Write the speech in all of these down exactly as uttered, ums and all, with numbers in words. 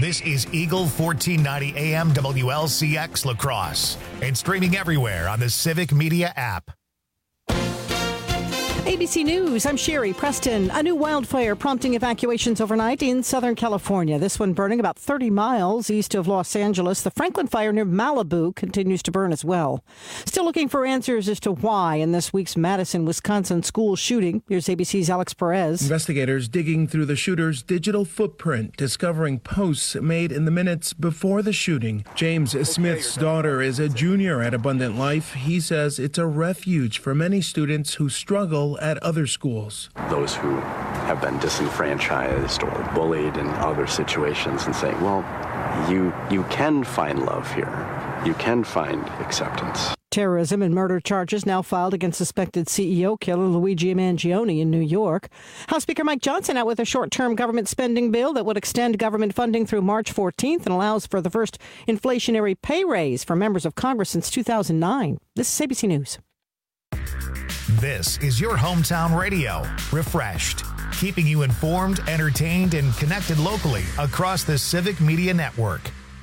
This is Eagle fourteen ninety A M W L C X La Crosse and streaming everywhere on the Civic Media app. A B C News, I'm Sherry Preston. A new wildfire prompting evacuations overnight in Southern California. This one burning about thirty miles east of Los Angeles. The Franklin fire near Malibu continues to burn as well. Still looking for answers as to why in this week's Madison, Wisconsin school shooting. Here's A B C's Alex Perez. Investigators digging through the shooter's digital footprint, discovering posts made in the minutes before the shooting. James Smith's daughter is a junior at Abundant Life. He says it's a refuge for many students who struggle at other schools. Those who have been disenfranchised or bullied in other situations and saying, well, you you can find love here. You can find acceptance. Terrorism and murder charges now filed against suspected C E O killer Luigi Mangione in New York. House Speaker Mike Johnson out with a short-term government spending bill that would extend government funding through March fourteenth and allows for the first inflationary pay raise for members of Congress since two thousand nine. This is A B C News. This is your hometown radio, Refreshed, keeping you informed, entertained, and connected locally across the Civic Media Network.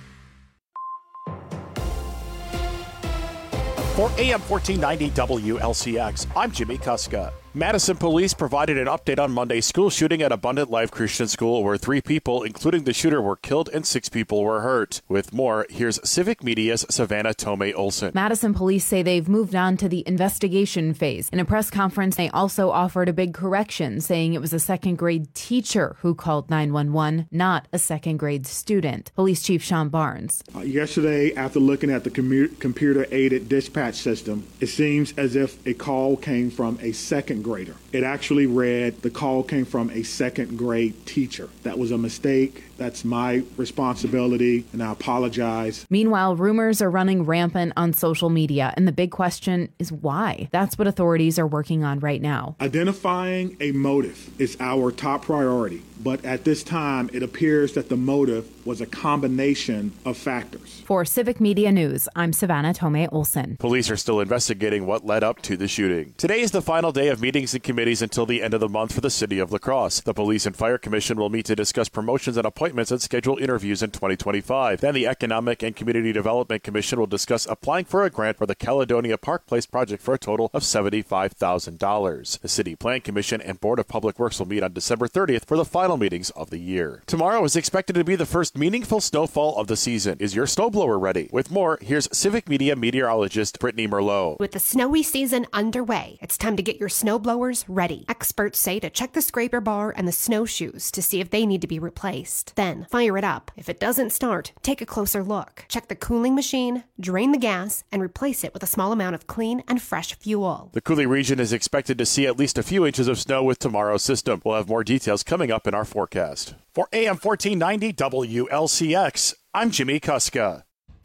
For A M fourteen ninety W L C X, I'm Jimmy Kuska. Madison police provided an update on Monday's school shooting at Abundant Life Christian School where three people, including the shooter, were killed and six people were hurt. With more, here's Civic Media's Savannah Tomei Olson. Madison police say they've moved on to the investigation phase. In a press conference, they also offered a big correction, saying it was a second grade teacher who called nine one one, not a second grade student. Police Chief Sean Barnes. Uh, yesterday, after looking at the commu- computer-aided dispatch system, it seems as if a call came from a second grader. It actually read the call came from a second grade teacher. That was a mistake. That's my responsibility, and I apologize. Meanwhile, rumors are running rampant on social media, and the big question is why? That's what authorities are working on right now. Identifying a motive is our top priority, but at this time, it appears that the motive was a combination of factors. For Civic Media News, I'm Savannah Tomei Olson. Police are still investigating what led up to the shooting. Today is the final day of meetings and committees until the end of the month for the city of La Crosse. The Police and Fire Commission will meet to discuss promotions and appointments and schedule interviews in twenty twenty-five. Then the Economic and Community Development Commission will discuss applying for a grant for the Caledonia Park Place project for a total of seventy-five thousand dollars. The City Plan Commission and Board of Public Works will meet on December thirtieth for the final meetings of the year. Tomorrow is expected to be the first meaningful snowfall of the season. Is your snowblower ready? With more, here's Civic Media meteorologist Brittany Merlot. With the snowy season underway, it's time to get your snowblowers ready. Experts say to check the scraper bar and the snowshoes to see if they need to be replaced. Then fire it up. If it doesn't start, take a closer look. Check the cooling machine, drain the gas, and replace it with a small amount of clean and fresh fuel. The Coulee region is expected to see at least a few inches of snow with tomorrow's system. We'll have more details coming up in our forecast. For A M fourteen ninety W L C X, I'm Jimmy Kuska.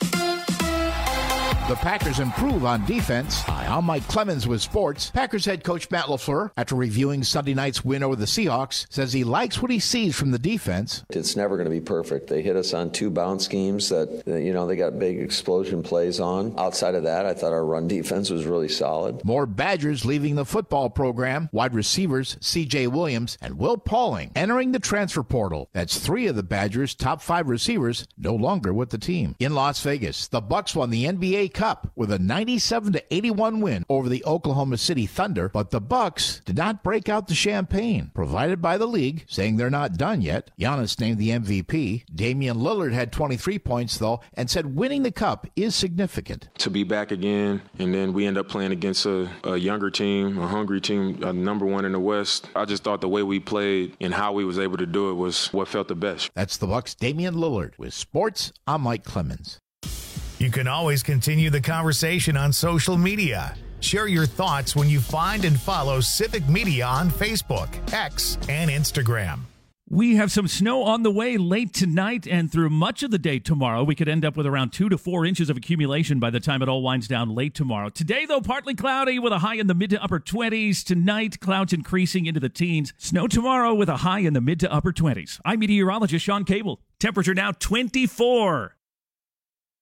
The Packers improve on defense. Hi, I'm Mike Clemens with sports. Packers head coach Matt LaFleur, after reviewing Sunday night's win over the Seahawks, says he likes what he sees from the defense. It's never going to be perfect. They hit us on two bounce schemes that, you know, they got big explosion plays on. Outside of that, I thought our run defense was really solid. More Badgers leaving the football program. Wide receivers C J Williams and Will Pauling entering the transfer portal. That's three of the Badgers' top five receivers no longer with the team. In Las Vegas, the Bucks won the N B A Cup with a ninety-seven to eighty-one win over the Oklahoma City Thunder, but the Bucks did not break out the champagne provided by the league, saying they're not done yet. Giannis named the M V P. Damian Lillard had twenty-three points, though, and said winning the cup is significant. To be back again, and then we end up playing against a, a younger team, a hungry team, a number one in the West. I just thought the way we played and how we was able to do it was what felt the best. That's the Bucks' Damian Lillard. With sports, I'm Mike Clemens. You can always continue the conversation on social media. Share your thoughts when you find and follow Civic Media on Facebook, X, and Instagram. We have some snow on the way late tonight and through much of the day tomorrow. We could end up with around two to four inches of accumulation by the time it all winds down late tomorrow. Today, though, partly cloudy with a high in the mid to upper twenties. Tonight, clouds increasing into the teens. Snow tomorrow with a high in the mid to upper twenties. I'm meteorologist Sean Cable. Temperature now twenty-four.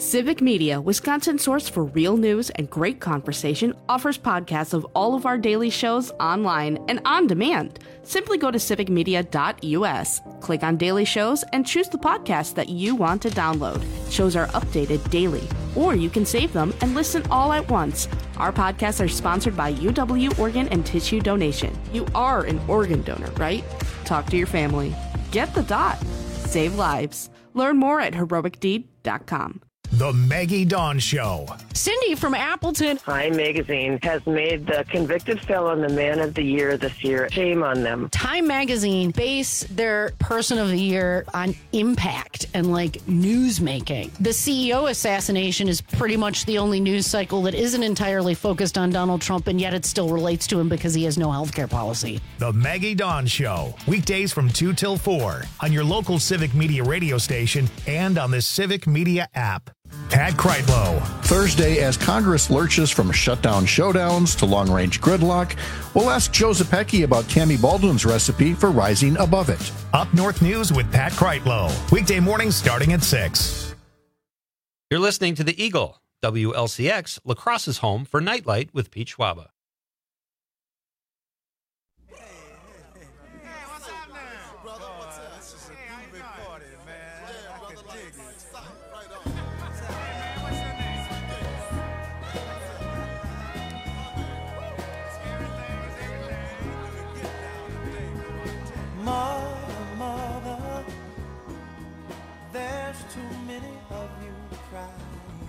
Civic Media, Wisconsin's source for real news and great conversation, offers podcasts of all of our daily shows online and on demand. Simply go to civic media dot u s, click on daily shows, and choose the podcast that you want to download. Shows are updated daily, or you can save them and listen all at once. Our podcasts are sponsored by U W Organ and Tissue Donation. You are an organ donor, right? Talk to your family. Get the dot. Save lives. Learn more at heroic deed dot com. The Maggie Dawn Show. Cindy from Appleton. Time Magazine has made the convicted felon the man of the year this year. Shame on them. Time Magazine base their person of the year on impact and like news making. The C E O assassination is pretty much the only news cycle that isn't entirely focused on Donald Trump, and yet it still relates to him because he has no health care policy. The Maggie Dawn Show. Weekdays from two till four on your local Civic Media radio station and on the Civic Media app. Pat Kreitlow. Thursday, as Congress lurches from shutdown showdowns to long-range gridlock, we'll ask Joe Zepecki about Tammy Baldwin's recipe for rising above it. Up North News with Pat Kreitlow. Weekday mornings starting at six. You're listening to The Eagle, W L C X, La Crosse's home for Nightlight with Pete Schwaba. Mother, mother, there's too many of you crying.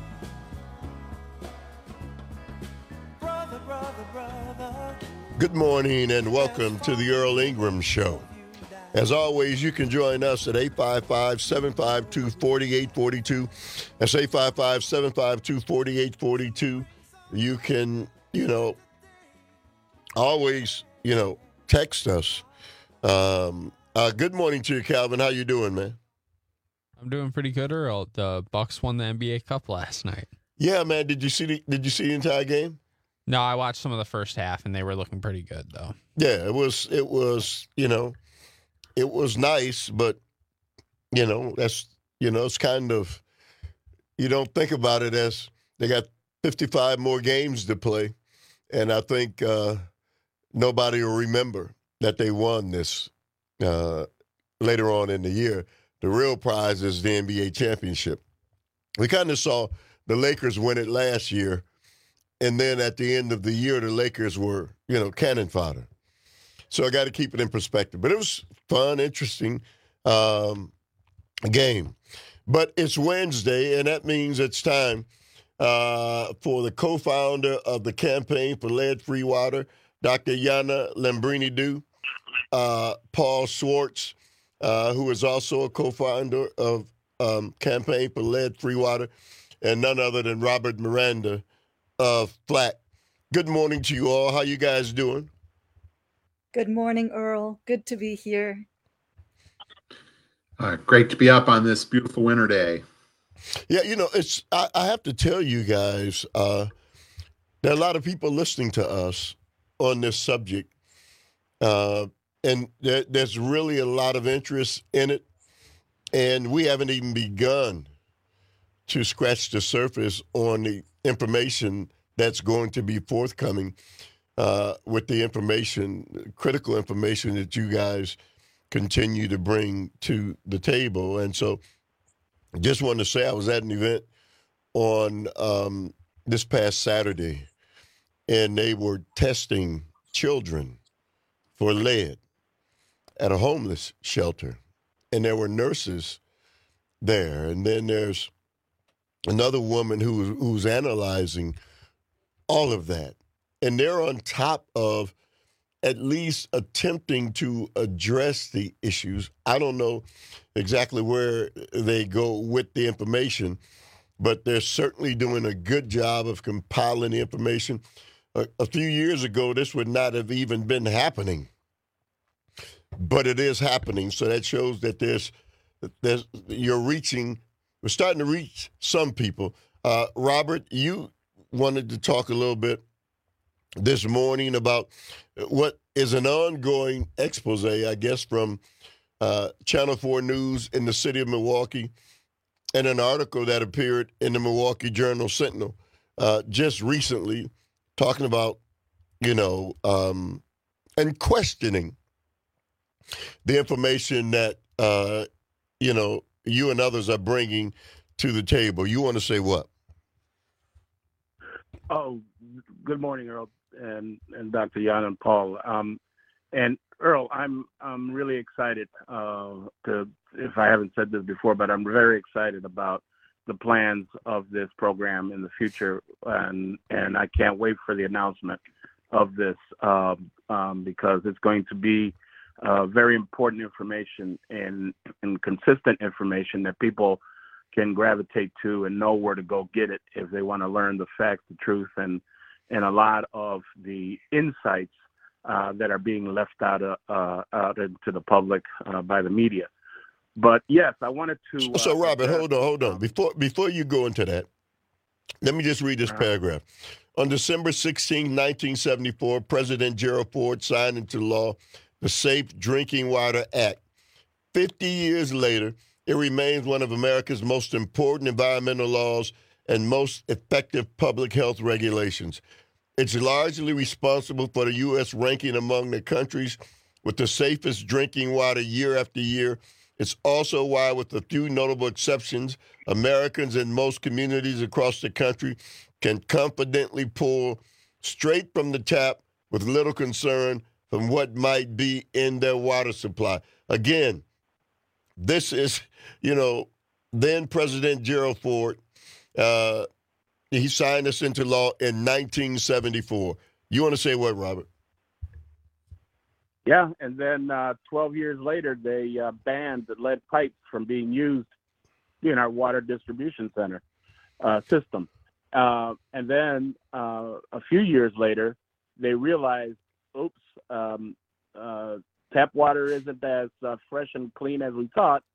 Brother, brother, brother. Good morning and welcome to the Earl Ingram Show. As always, you can join us at eight five five, seven five two, four eight four two. That's eight five five, seven five two, four eight four two. You can, you know, always, you know, text us. Um, uh, good morning to you, Calvin. How you doing, man? I'm doing pretty good, Earl. The Bucks won the N B A Cup last night. Yeah, man. Did you see the Did you see the entire game? No, I watched some of the first half, and they were looking pretty good, though. Yeah, it was. It was. You know, it was nice, but you know, that's you know, it's kind of you don't think about it as they got fifty-five more games to play, and I think uh, nobody will remember that they won this uh, later on in the year. The real prize is the N B A championship. We kind of saw the Lakers win it last year, and then at the end of the year, the Lakers were, you know, cannon fodder. So I got to keep it in perspective. But it was fun, interesting um, game. But it's Wednesday, and that means it's time uh, for the co-founder of the Campaign for Lead-Free Water, Doctor Yana Lambrini-Du, Uh, Paul Schwartz, uh, who is also a co-founder of um, Campaign for Lead-Free Water, and none other than Robert Miranda of Flack. Good morning to you all. How you guys doing? Good morning, Earl. Good to be here. Uh, great to be up on this beautiful winter day. Yeah, you know, it's. I, I have to tell you guys, uh, there are a lot of people listening to us on this subject. Uh, And there, there's really a lot of interest in it, and we haven't even begun to scratch the surface on the information that's going to be forthcoming uh, with the information, critical information that you guys continue to bring to the table. And so just wanted to say I was at an event on um, this past Saturday, and they were testing children for lead at a homeless shelter, and there were nurses there. And then there's another woman who who's analyzing all of that, and they're on top of at least attempting to address the issues. I don't know exactly where they go with the information, but they're certainly doing a good job of compiling the information. A, a few years ago, this would not have even been happening. But it is happening, so that shows that there's, there's you're reaching, we're starting to reach some people. Uh, Robert, you wanted to talk a little bit this morning about what is an ongoing expose, I guess, from uh, Channel four News in the city of Milwaukee in an article that appeared in the Milwaukee Journal Sentinel uh, just recently, talking about, you know, um, and questioning the information that, uh, you know, you and others are bringing to the table. You want to say what? Oh, good morning, Earl and, and Doctor Jan and Paul. Um, and Earl, I'm I'm really excited uh, to, if I haven't said this before, but I'm very excited about the plans of this program in the future, and and I can't wait for the announcement of this uh, um, because it's going to be uh, very important information and, and consistent information that people can gravitate to and know where to go get it if they want to learn the facts, the truth, and and a lot of the insights uh, that are being left out of, uh, out into the public uh, by the media. But yes, I wanted to. Uh, so, Robert, hold on, hold on. Before before you go into that, let me just read this paragraph. On December sixteenth, nineteen seventy-four, President Gerald Ford signed into law the Safe Drinking Water Act. Fifty years later, it remains one of America's most important environmental laws and most effective public health regulations. It's largely responsible for the U S ranking among the countries with the safest drinking water year after year. It's also why, with a few notable exceptions, Americans in most communities across the country can confidently pull straight from the tap with little concern from what might be in their water supply. Again, this is, you know, then President Gerald Ford, uh, he signed this into law in nineteen seventy-four. You want to say what, Robert? Yeah, and then uh, twelve years later, they uh, banned the lead pipes from being used in our water distribution center uh, system. Uh, and then uh, a few years later, they realized, oops, um, uh, tap water isn't as uh, fresh and clean as we thought,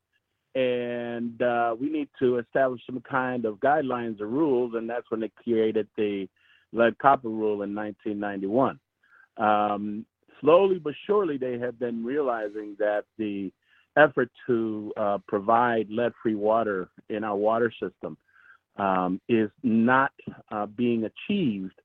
and uh, we need to establish some kind of guidelines or rules, and that's when they created the lead copper rule in nineteen ninety-one. Um, slowly but surely, they have been realizing that the effort to uh, provide lead-free water in our water system um, is not uh, being achieved,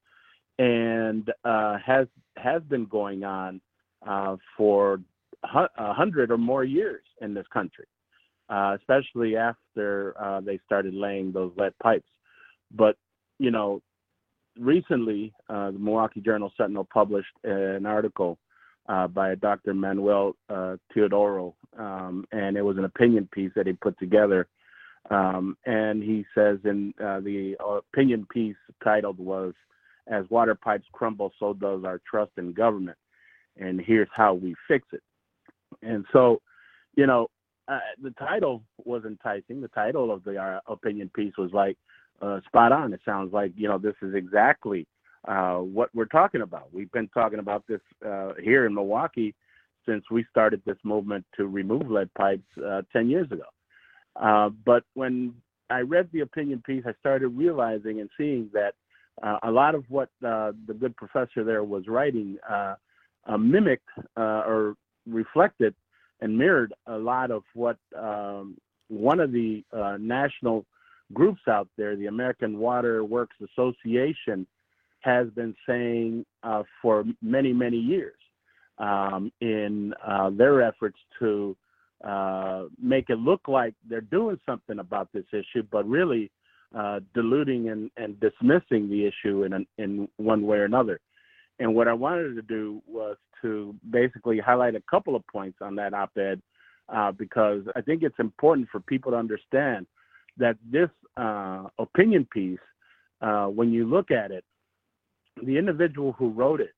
and uh, has has been going on uh, for a hundred or more years in this country, uh, especially after uh, they started laying those lead pipes. But, you know, recently, uh, the Milwaukee Journal Sentinel published an article uh, by Doctor Manuel uh, Teodoro, um, and it was an opinion piece that he put together. Um, and he says in uh, the opinion piece titled was, "As water pipes crumble, so does our trust in government, and here's how we fix it." And so, you know, uh, the title was enticing. The title of the uh, opinion piece was like uh, spot on. It sounds like, you know, this is exactly uh, what we're talking about. We've been talking about this uh, here in Milwaukee since we started this movement to remove lead pipes uh, ten years ago. Uh, but when I read the opinion piece, I started realizing and seeing that uh, a lot of what uh, the good professor there was writing uh, uh, mimicked uh, or reflected and mirrored a lot of what um, one of the uh, national groups out there, the American Water Works Association, has been saying uh, for many, many years um, in uh, their efforts to uh, make it look like they're doing something about this issue, but really uh, diluting and, and dismissing the issue in, an, in one way or another. And what I wanted to do was to basically highlight a couple of points on that op-ed uh, because I think it's important for people to understand that this uh, opinion piece, uh, when you look at it, the individual who wrote it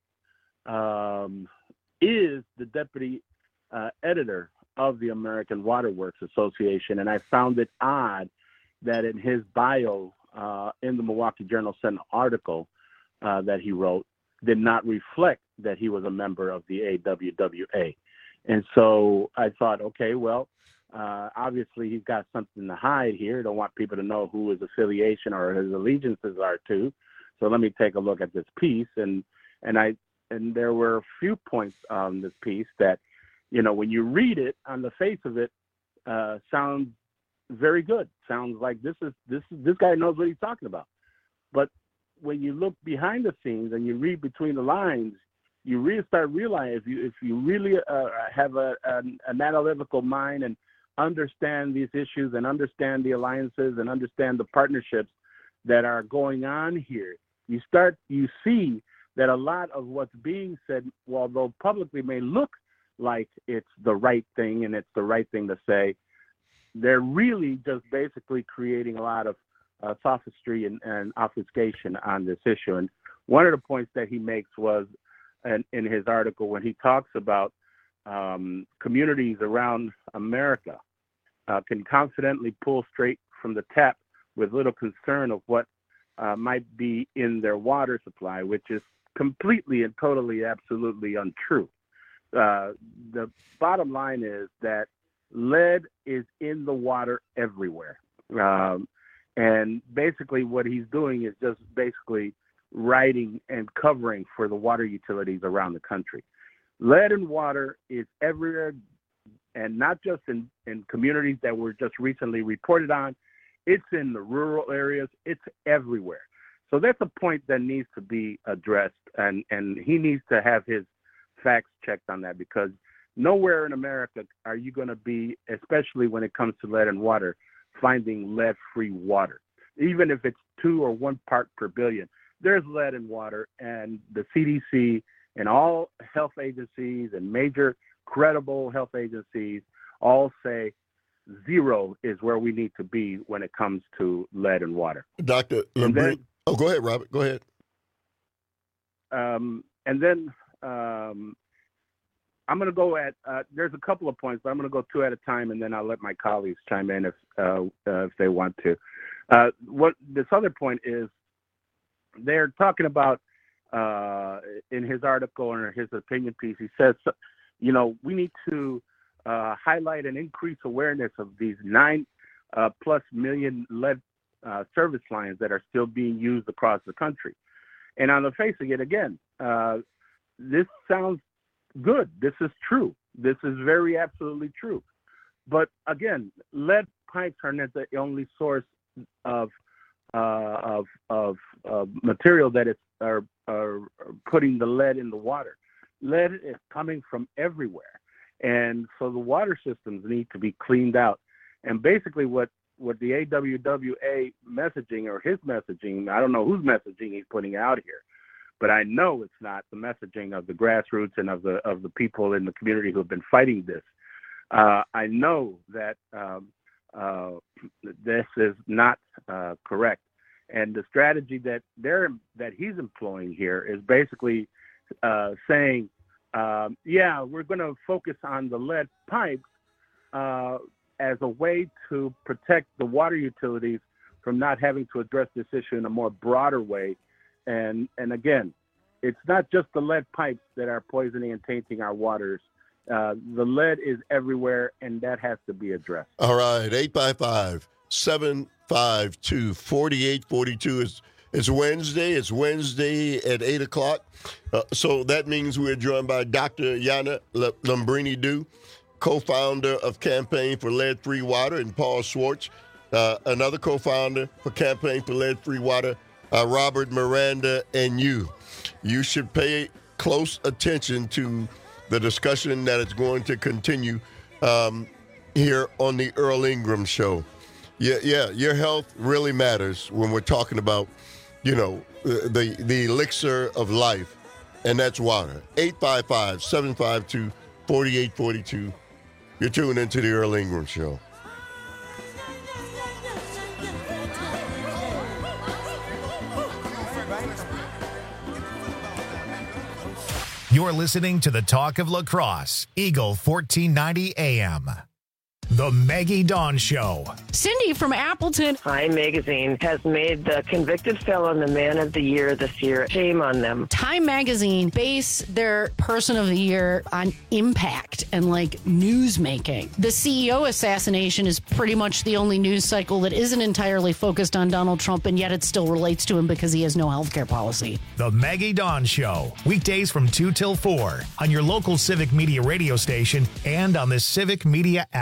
um, is the deputy uh, editor of the American Water Works Association. And I found it odd that in his bio uh, in the Milwaukee Journal Sentinel article uh, that he wrote did not reflect that he was a member of the A W W A. And so I thought, okay, well, uh, obviously he's got something to hide here. Don't want people to know who his affiliation or his allegiances are to. So let me take a look at this piece. And and I and there were a few points on this piece that, you know, when you read it on the face of it, uh, sounds very good. Sounds like this is this is, this guy knows what he's talking about. But when you look behind the scenes and you read between the lines, you really start realizing if you if you really uh, have a, an, an analytical mind and understand these issues and understand the alliances and understand the partnerships that are going on here, you start you see that a lot of what's being said, although publicly may look like it's the right thing and it's the right thing to say, they're really just basically creating a lot of uh, sophistry and, and obfuscation on this issue. And one of the points that he makes was in, in his article when he talks about um, communities around America uh, can confidently pull straight from the tap with little concern of what uh, might be in their water supply, which is completely and totally, absolutely untrue. Uh, the bottom line is that lead is in the water everywhere. Um, and basically what he's doing is just basically writing and covering for the water utilities around the country. Lead in water is everywhere, and not just in, in communities that were just recently reported on. It's in the rural areas. It's everywhere. So that's a point that needs to be addressed, and, and he needs to have his facts checked on that, because nowhere in America are you going to be, especially when it comes to lead in water, finding lead-free water. Even if it's two or one part per billion, there's lead in water, and the C D C and all health agencies and major credible health agencies all say zero is where we need to be when it comes to lead in water. Doctor Lambrini, oh, go ahead, Robert. Go ahead. Um, and then um, I'm going to go at, uh, there's a couple of points, but I'm going to go two at a time, and then I'll let my colleagues chime in if uh, uh, if they want to. Uh, what this other point is, they're talking about, uh, in his article or his opinion piece, he says, you know, we need to uh, highlight and increase awareness of these nine uh, plus million lead uh, service lines that are still being used across the country. And on the face of it, again, uh, this sounds good. This is true. This is very absolutely true. But again, lead pipes are not the only source of uh, of, of of material that is are, are putting the lead in the water. Lead is coming from everywhere, and so the water systems need to be cleaned out. And basically, what what the A W W A messaging or his messaging, I don't know whose messaging he's putting out here, but I know it's not the messaging of the grassroots and of the of the people in the community who have been fighting this. Uh, I know that um, uh, this is not uh, correct, and the strategy that they're that he's employing here is basically uh, saying, um, "Yeah, we're going to focus on the lead pipes uh, as a way to protect the water utilities from not having to address this issue in a more broader way." And and again, it's not just the lead pipes that are poisoning and tainting our waters. Uh, the lead is everywhere, and that has to be addressed. All right, eight five five, seven five two, four eight four two is it's Wednesday. It's Wednesday at eight o'clock. Uh, so that means we're joined by Doctor Yana Lambrini-Du, co-founder of Campaign for Lead-Free Water, and Paul Schwartz, uh, another co-founder for Campaign for Lead-Free Water. Uh, Robert Miranda and you. You should pay close attention to the discussion that is going to continue um, here on the Earl Ingram Show. Yeah, yeah, your health really matters when we're talking about, you know, the the elixir of life, and that's water. eight five five, seven five two, four eight four two. You're tuned into the Earl Ingram Show. You're listening to the Talk of Lacrosse, Eagle fourteen ninety A M. The Maggie Dawn Show. Cindy from Appleton. Time Magazine has made the convicted felon the man of the year this year. Shame on them. Time Magazine base their person of the year on impact and like news making. The C E O assassination is pretty much the only news cycle that isn't entirely focused on Donald Trump, and yet it still relates to him because he has no health care policy. The Maggie Dawn Show. Weekdays from two till four on your local Civic Media radio station and on the Civic Media app.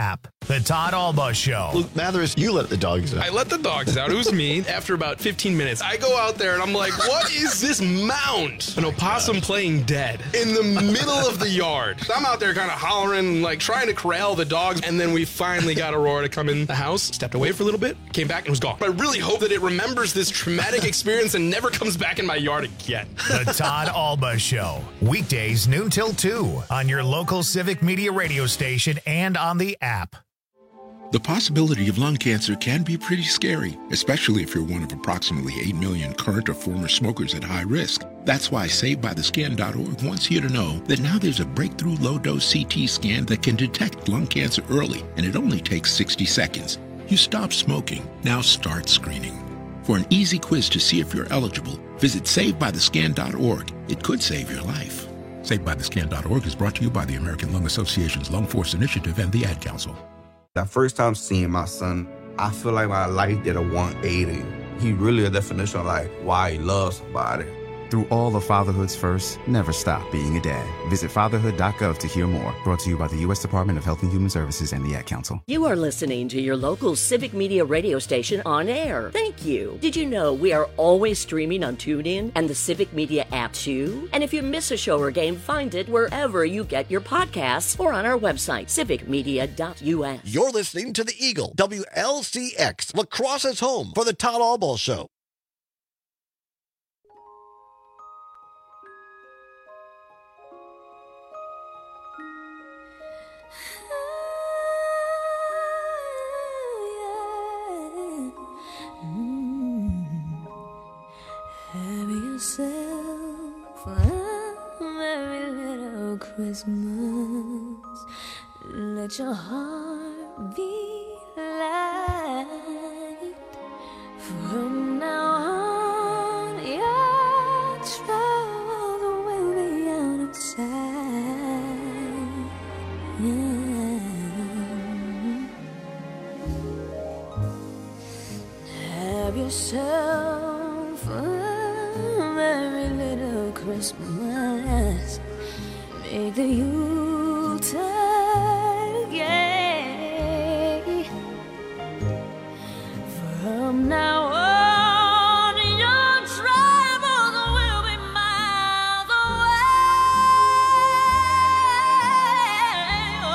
The Todd Alba Show. Luke Mathers, you let the dogs out. I let the dogs out. It was me. After about fifteen minutes, I go out there and I'm like, what is this mound? An opossum playing dead in the middle of the yard. I'm out there kind of hollering, like trying to corral the dogs. And then we finally got Aurora to come in the house, stepped away for a little bit, came back and was gone. I really hope that it remembers this traumatic experience and never comes back in my yard again. The Todd Alba Show. Weekdays noon till two on your local Civic Media radio station and on the app. The possibility of lung cancer can be pretty scary, especially if you're one of approximately eight million current or former smokers at high risk. That's why Saved By The Scan dot org wants you to know that now there's a breakthrough low-dose C T scan that can detect lung cancer early, and it only takes sixty seconds. You stop smoking, now start screening. For an easy quiz to see if you're eligible, visit Saved By The Scan dot org. It could save your life. Saved By The Scan dot org is brought to you by the American Lung Association's Lung Force Initiative and the Ad Council. That first time seeing my son, I feel like my life did a one eighty. He really a definition of like why he loves somebody. Through all of fatherhood's first, never stop being a dad. Visit fatherhood dot gov to hear more. Brought to you by the U S Department of Health and Human Services and the Ad Council. You are listening to your local Civic Media radio station on air. Thank you. Did you know we are always streaming on TuneIn and the Civic Media app too? And if you miss a show or game, find it wherever you get your podcasts or on our website, civic media dot u s. You're listening to the Eagle, W L C X, La Crosse's home for the Todd Alba Show. Have yourself a merry little Christmas. Let your heart be light. From now on, your troubles will be out of sight. Yeah. Have yourself a merry little Christmas. Make the Yuletide gay. From now on, your troubles will be miles away.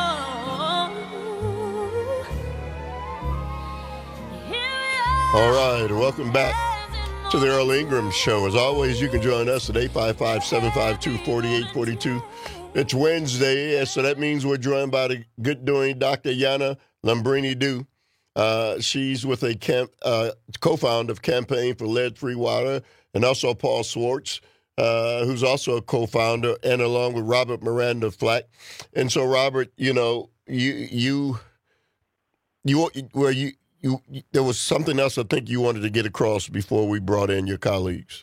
Oh. All right, welcome back to the Earl Ingram Show. As always, you can join us at eight five five, seven five two, four eight four two. It's Wednesday, so that means we're joined by the good-doing Doctor Yana Lambrini-Du. Uh, she's with a camp, uh, co-founder of Campaign for Lead-Free Water, and also Paul Swartz, uh, who's also a co-founder, and along with Robert Miranda Flack. And so, Robert, you know, you you you where you. You, there was something else I think you wanted to get across before we brought in your colleagues.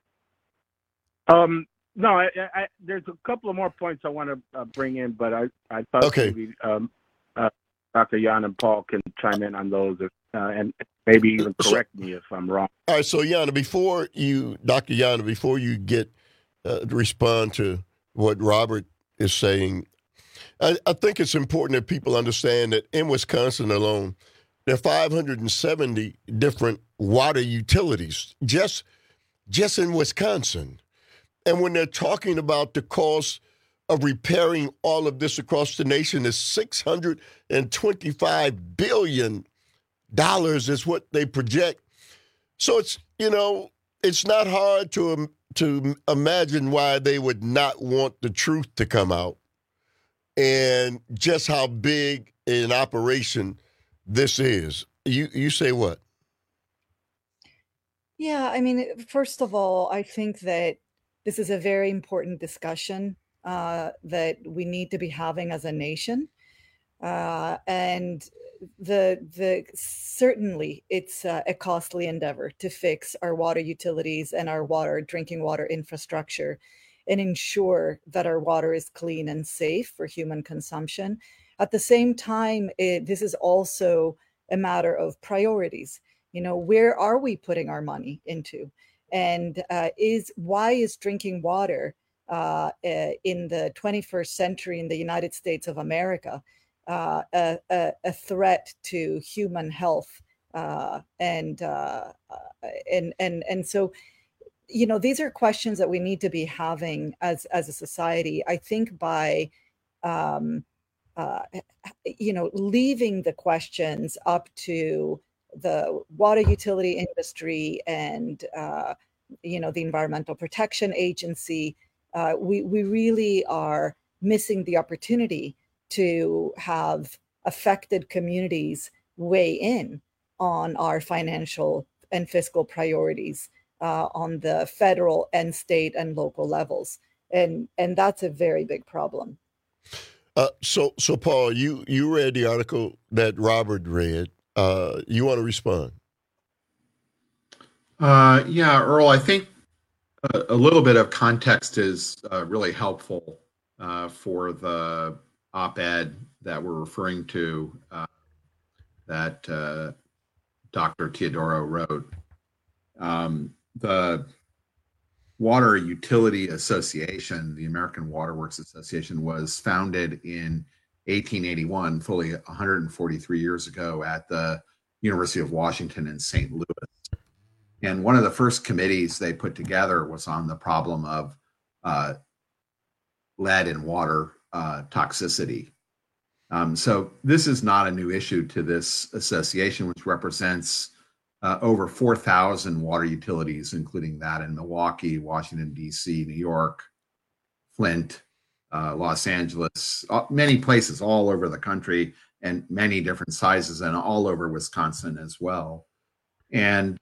Um, no, I, I, there's a couple of more points I want to uh, bring in, but I, I thought okay. maybe um, uh, Doctor Jan and Paul can chime in on those, uh, and maybe even correct so, me if I'm wrong. All right, so Yana, before you, Doctor Yana, before you get uh, to respond to what Robert is saying, I, I think it's important that people understand that in Wisconsin alone, there are five hundred seventy different water utilities just, just in Wisconsin. And when they're talking about the cost of repairing all of this across the nation is six hundred twenty-five billion dollars is what they project. So it's, you know, it's not hard to, um, to imagine why they would not want the truth to come out and just how big an operation this is. You you say what? Yeah, I mean, first of all, I think that this is a very important discussion uh, that we need to be having as a nation, uh, and the the certainly it's uh, a costly endeavor to fix our water utilities and our water drinking water infrastructure, and ensure that our water is clean and safe for human consumption. At the same time, it, this is also a matter of priorities. You know, where are we putting our money into? And uh, is why is drinking water uh, uh, in the twenty-first century in the United States of America uh, a, a, a threat to human health. Uh, and, uh, and, and, and so, you know, these are questions that we need to be having as, as a society. I think by, um, uh, you know, leaving the questions up to the water utility industry and, uh, you know, the Environmental Protection Agency, uh, we, we really are missing the opportunity to have affected communities weigh in on our financial and fiscal priorities uh, on the federal and state and local levels. And, and that's a very big problem. Uh, so, so Paul, you, you read the article that Robert read. Uh, you want to respond? Uh, yeah, Earl, I think a, a little bit of context is uh, really helpful uh, for the op-ed that we're referring to uh, that uh, Doctor Teodoro wrote. Um, the Water Utility Association, the American Water Works Association, was founded in eighteen eighty-one, fully one hundred forty-three years ago at the University of Washington in Saint Louis. And one of the first committees they put together was on the problem of uh, lead in water uh, toxicity. Um, so this is not a new issue to this association, which represents uh, over four thousand water utilities, including that in Milwaukee, Washington, D C, New York, Flint, uh, Los Angeles, uh, many places all over the country and many different sizes and all over Wisconsin as well. And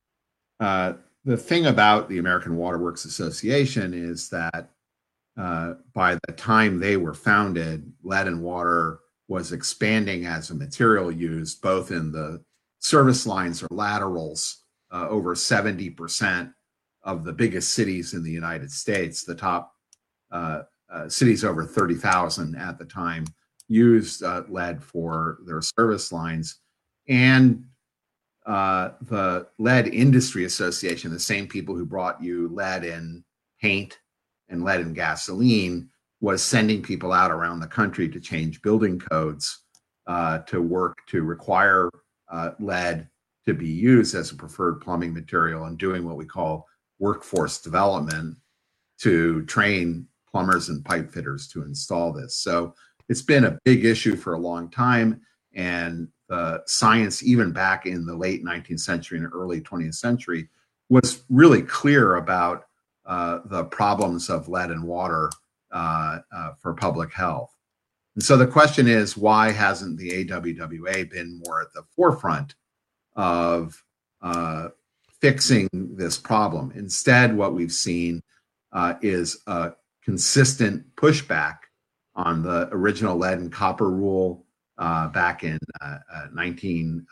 uh, the thing about the American Water Works Association is that uh, by the time they were founded, lead in water was expanding as a material used both in the service lines or laterals. Uh, over seventy percent of the biggest cities in the United States, the top uh, uh, cities over thirty thousand at the time, used uh, lead for their service lines. And uh, the Lead Industry Association, the same people who brought you lead in paint and lead in gasoline, was sending people out around the country to change building codes uh, to work to require uh, lead to be used as a preferred plumbing material and doing what we call workforce development to train plumbers and pipe fitters to install this. So it's been a big issue for a long time. And the science, even back in the late nineteenth century and early twentieth century, was really clear about uh, the problems of lead in water uh, uh, for public health. And so the question is, why hasn't the A W W A been more at the forefront of uh, fixing this problem? Instead, what we've seen uh, is a consistent pushback on the original lead and copper rule uh, back in uh, uh, nineteen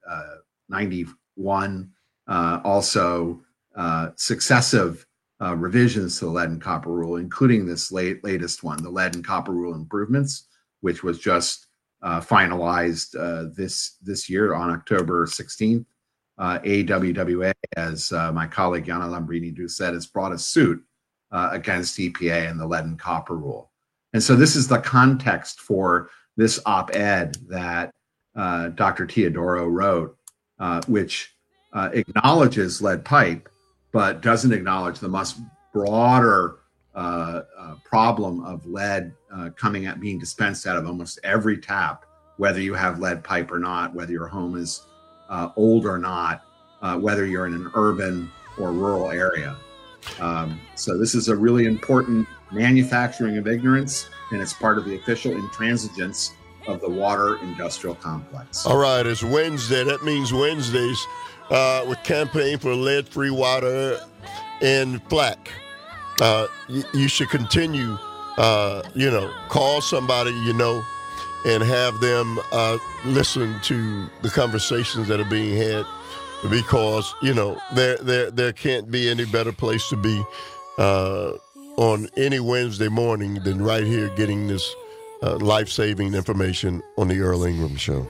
ninety-one. Uh, also, uh, successive uh, revisions to the lead and copper rule, including this late, latest one, the lead and copper rule improvements, which was just uh, finalized uh, this this year on October sixteenth. Uh, A W W A, as uh, my colleague Yana Lambrini said, has brought a suit uh, against E P A and the lead and copper rule. And so this is the context for this op-ed that uh, Doctor Teodoro wrote, uh, which uh, acknowledges lead pipe, but doesn't acknowledge the much broader uh, uh, problem of lead uh, coming at being dispensed out of almost every tap, whether you have lead pipe or not, whether your home is uh, old or not, uh, whether you're in an urban or rural area. Um, so this is a really important manufacturing of ignorance, and it's part of the official intransigence of the water industrial complex. All right, it's Wednesday. That means Wednesdays uh, with campaign for lead-free water in Flack. Uh, you, you should continue, uh, you know, call somebody you know and have them uh, listen to the conversations that are being had, because, you know, there there there can't be any better place to be uh, on any Wednesday morning than right here getting this uh, life-saving information on the Earl Ingram Show.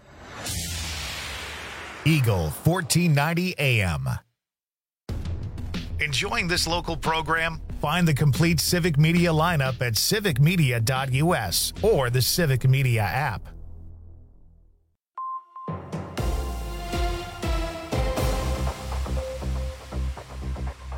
Eagle fourteen ninety A M. Enjoying this local program? Find the complete Civic Media lineup at civic media dot U S or the Civic Media app.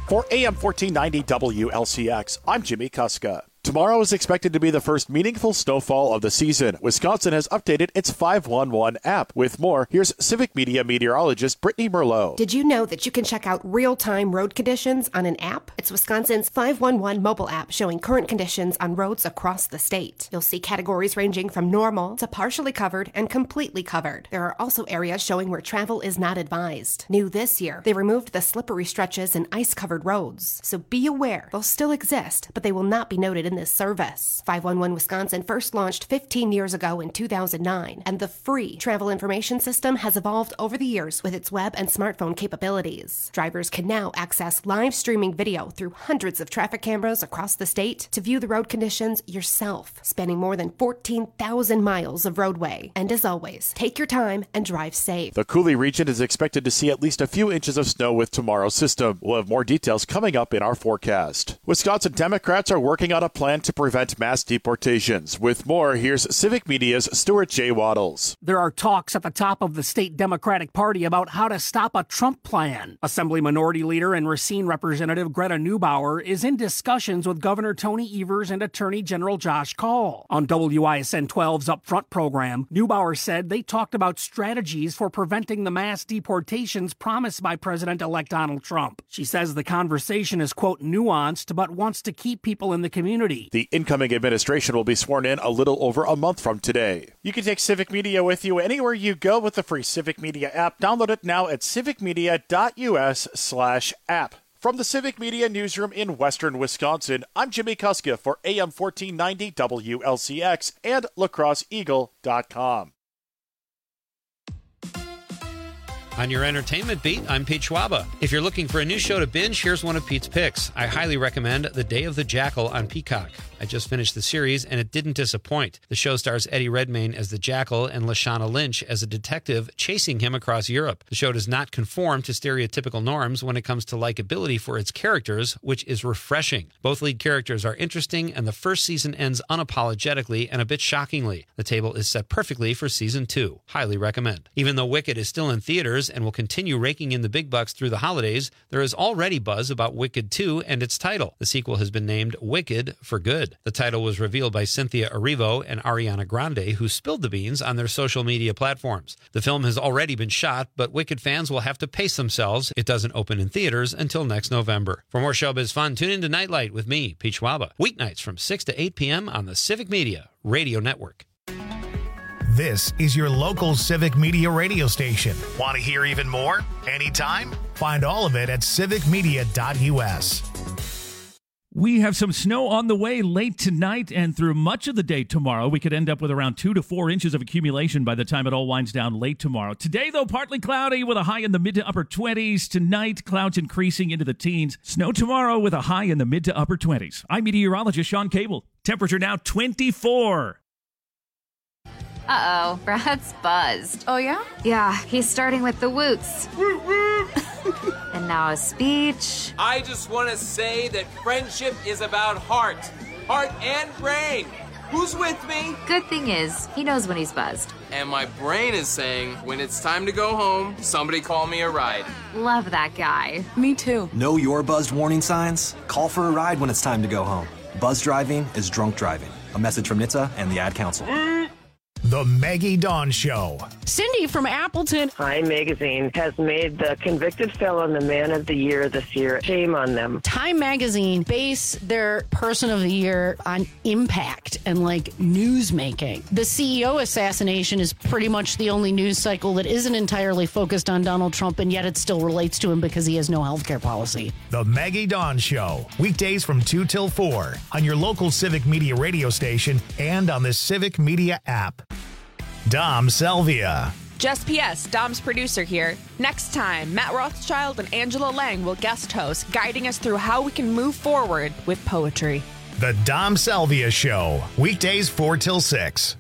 For A M fourteen ninety W L C X, I'm Jimmy Kuska. Tomorrow is expected to be the first meaningful snowfall of the season. Wisconsin has updated its five one one app. With more, here's Civic Media meteorologist Brittany Merlot. Did you know that you can check out real-time road conditions on an app? It's Wisconsin's five one one mobile app showing current conditions on roads across the state. You'll see categories ranging from normal to partially covered and completely covered. There are also areas showing where travel is not advised. New this year, they removed the slippery stretches and ice-covered roads. So be aware, they'll still exist, but they will not be noted in this service. five one one Wisconsin first launched fifteen years ago in two thousand nine, and the free travel information system has evolved over the years with its web and smartphone capabilities. Drivers can now access live streaming video through hundreds of traffic cameras across the state to view the road conditions yourself, spanning more than fourteen thousand miles of roadway. And as always, take your time and drive safe. The Cooley region is expected to see at least a few inches of snow with tomorrow's system. We'll have more details coming up in our forecast. Wisconsin Democrats are working on a plan to prevent mass deportations. With more, here's Civic Media's Stuart J. Waddles. There are talks at the top of the state Democratic Party about how to stop a Trump plan. Assembly Minority Leader and Racine Representative Greta Neubauer is in discussions with Governor Tony Evers and Attorney General Josh Kaul. On W I S N twelve's Upfront program, Neubauer said they talked about strategies for preventing the mass deportations promised by President-elect Donald Trump. She says the conversation is, quote, nuanced, but wants to keep people in the community. The incoming administration will be sworn in a little over a month from today. You can take Civic Media with you anywhere you go with the free Civic Media app. Download it now at civicmedia.us slash app. From the Civic Media newsroom in western Wisconsin, I'm Jimmy Kuska for A M fourteen ninety W L C X and lacrosse eagle dot com. On your entertainment beat, I'm Pete Schwaba. If you're looking for a new show to binge, here's one of Pete's picks. I highly recommend The Day of the Jackal on Peacock. I just finished the series, and it didn't disappoint. The show stars Eddie Redmayne as the Jackal and Lashana Lynch as a detective chasing him across Europe. The show does not conform to stereotypical norms when it comes to likability for its characters, which is refreshing. Both lead characters are interesting, and the first season ends unapologetically and a bit shockingly. The table is set perfectly for season two. Highly recommend. Even though Wicked is still in theaters and will continue raking in the big bucks through the holidays, there is already buzz about Wicked two and its title. The sequel has been named Wicked for Good. The title was revealed by Cynthia Erivo and Ariana Grande, who spilled the beans on their social media platforms. The film has already been shot, but Wicked fans will have to pace themselves. It doesn't open in theaters until next November. For more showbiz fun, tune in to Nightlight with me, Pete Schwaba, weeknights from six to eight p.m. on the Civic Media Radio Network. This is your local Civic Media radio station. Want to hear even more? Anytime? Find all of it at civic media dot u s. We have some snow on the way late tonight and through much of the day tomorrow. We could end up with around two to four inches of accumulation by the time it all winds down late tomorrow. Today, though, partly cloudy with a high in the mid to upper twenties. Tonight, clouds increasing into the teens. Snow tomorrow with a high in the mid to upper twenties. I'm meteorologist Sean Cable. Temperature now twenty-four. Uh-oh, Brad's buzzed. Oh, yeah? Yeah, he's starting with the woots. And now a speech. I just want to say that friendship is about heart. Heart and brain. Who's with me? Good thing is, he knows when he's buzzed. And my brain is saying, when it's time to go home, somebody call me a ride. Love that guy. Me too. Know your buzzed warning signs? Call for a ride when it's time to go home. Buzz driving is drunk driving. A message from N H T S A and the Ad Council. The Maggie Dawn Show. Cindy from Appleton. Time Magazine has made the convicted felon the man of the year this year. Shame on them. Time Magazine base their person of the year on impact and like news making. The C E O assassination is pretty much the only news cycle that isn't entirely focused on Donald Trump, and yet it still relates to him because he has no healthcare policy. The Maggie Dawn Show. Weekdays from two till four on your local Civic Media radio station and on the Civic Media app. Dom Selvia. Just P S, Dom's producer here. Next time, Matt Rothschild and Angela Lang will guest host, guiding us through how we can move forward with poetry. The Dom Selvia Show. Weekdays four till six.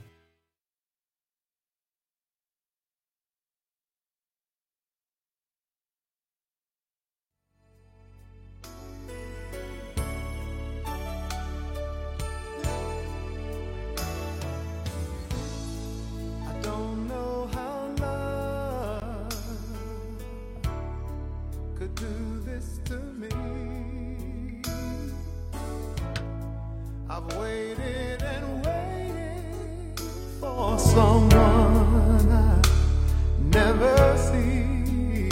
Could do this to me. I've waited and waited for someone I never see.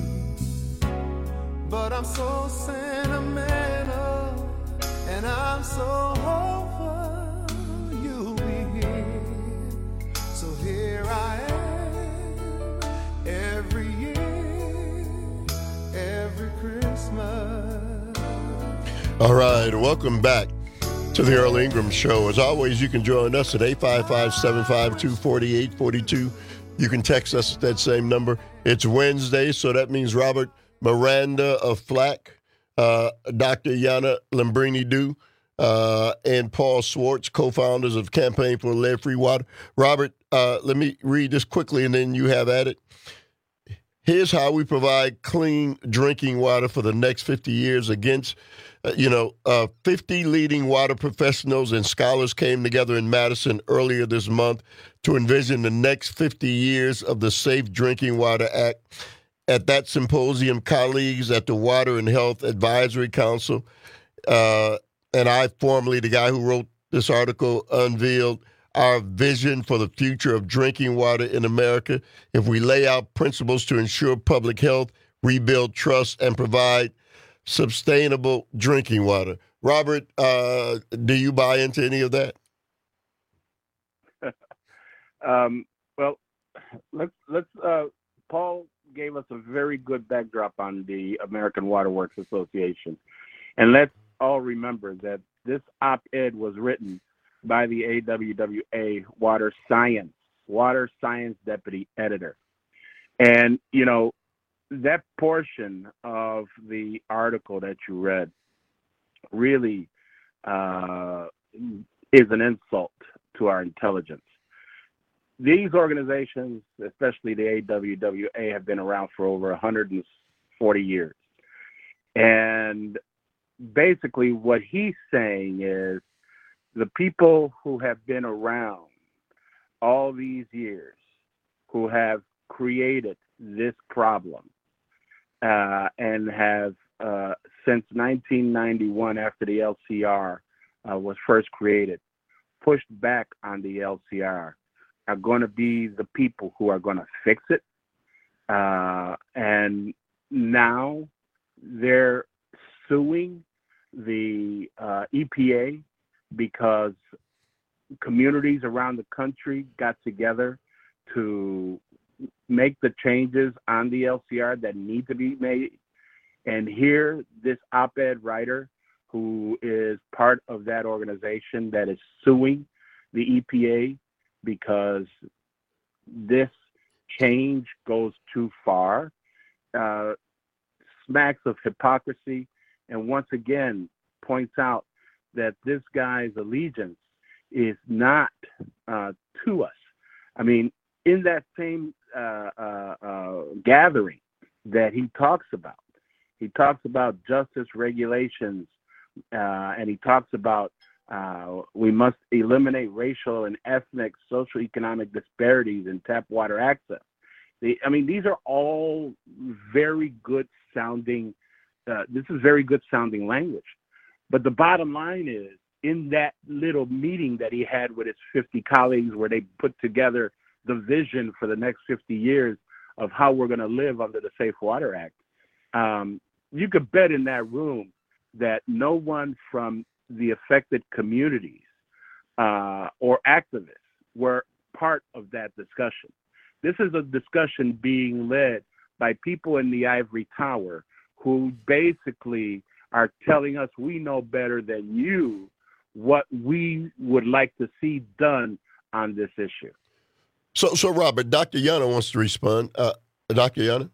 But I'm so sentimental and I'm so hopeful you'll be here. So here I am every year, every Christmas. All right, welcome back to the Earl Ingram Show. As always, you can join us at eight five five, seven five two, four eight four two. You can text us at that same number. It's Wednesday, so that means Robert Miranda of Flack, uh, Doctor Yana Lambrini-Du, uh, and Paul Swartz, co-founders of Campaign for Lead-Free Water. Robert, uh, let me read this quickly, and then you have at it. Here's how we provide clean drinking water for the next fifty years against, uh, you know, uh, fifty leading water professionals and scholars came together in Madison earlier this month to envision the next fifty years of the Safe Drinking Water Act. At that symposium, colleagues at the Water and Health Advisory Council, uh, and I, formerly the guy who wrote this article, unveiled our vision for the future of drinking water in America. If we lay out principles to ensure public health, rebuild trust, and provide sustainable drinking water. Robert, uh, do you buy into any of that? um, well, let's let's. Uh, Paul gave us a very good backdrop on the American Water Works Association, and let's all remember that this op-ed was written by the A W W A Water Science, Water Science Deputy Editor. And, you know, that portion of the article that you read really uh, is an insult to our intelligence. These organizations, especially the A W W A, have been around for over one hundred forty years. And basically what he's saying is, the people who have been around all these years, who have created this problem, uh, and have, uh, since nineteen ninety-one, after the L C R uh, was first created, pushed back on the L C R, are going to be the people who are going to fix it. Uh, and now they're suing the uh, E P A because communities around the country got together to make the changes on the L C R that need to be made. And here, this op-ed writer, who is part of that organization that is suing the E P A because this change goes too far, uh, smacks of hypocrisy, and once again points out that this guy's allegiance is not uh, to us. I mean, in that same uh, uh, uh, gathering that he talks about, he talks about justice regulations, uh, and he talks about uh, we must eliminate racial and ethnic, social, economic disparities in tap water access. The, I mean, these are all very good sounding, uh, this is very good sounding language. But the bottom line is, in that little meeting that he had with his fifty colleagues, where they put together the vision for the next fifty years of how we're going to live under the Safe Water Act, um, you could bet in that room that no one from the affected communities uh, or activists were part of that discussion. This is a discussion being led by people in the ivory tower who basically are telling us we know better than you what we would like to see done on this issue. So, so Robert, Doctor Yana wants to respond. Uh, Doctor Yana?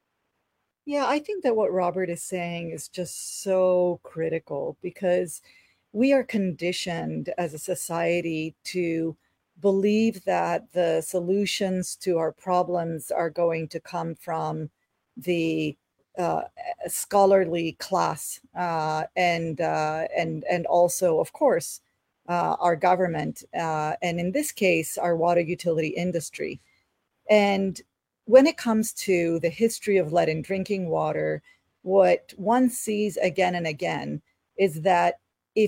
Yeah, I think that what Robert is saying is just so critical, because we are conditioned as a society to believe that the solutions to our problems are going to come from the uh, scholarly class, uh, and uh, and and also, of course, uh, our government, uh, and in this case, our water utility industry. And when it comes to the history of lead in drinking water, what one sees again and again is that if it